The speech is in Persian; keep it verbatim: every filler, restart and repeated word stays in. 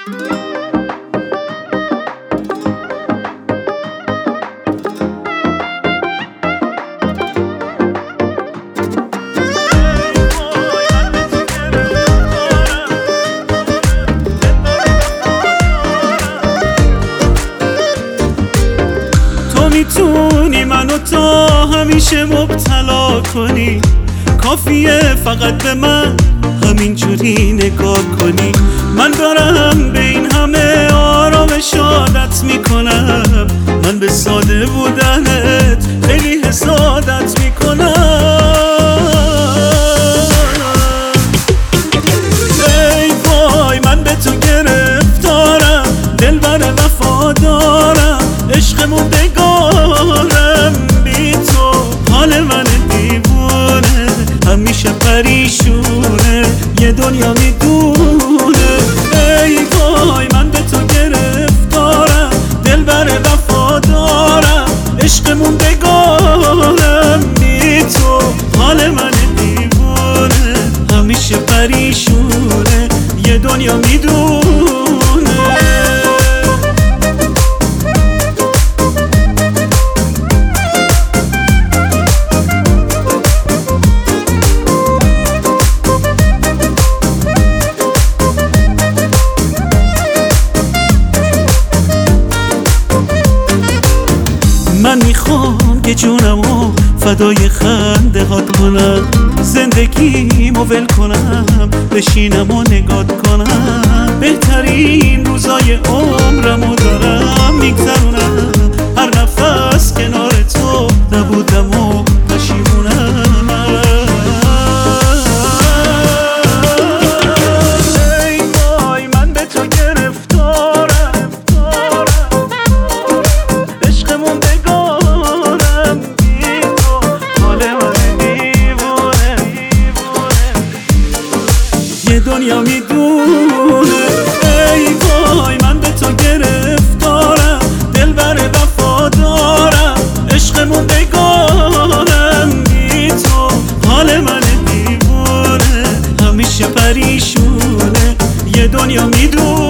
میتونی منو تا همیشه مبتلا کنی، کافیه فقط به من همینجوری نگاه کنی. من دارم به این همه آرامش عادت میکنم، من به ساده بودنت خیلی حسادت میکنم. ای وای من به تو گرفتارم، دلبر وفادارم، عشق موندگارم بی تو، حال من دیوونه همیشه پریشونه، یه دنیا میدونه. ای وای من به تو گرفتارم، دلبر وفادارم، عشق موندگارم بی تو، حال من دیوونه همیشه پریشونه، یه دنیا میدونه. من میخوام که جونمو فدای خنده هات کنم، زندگیمو ول کنم، بشینم و نگات کنم. بهترین روزای عمرمو دارم میگذرونم، هر نفس کنار تو نبودم و پشیمونم. ای وای من به تو گرفتارم، عشق موندگارم بی تو، حال من دیوونه، یه دنیا میدونه. ای وای من به تو گرفتارم، دلبر وفادارم، عشق موندگارم بی تو، حال من دیوونه همیشه پریشونه، یه دنیا میدونه.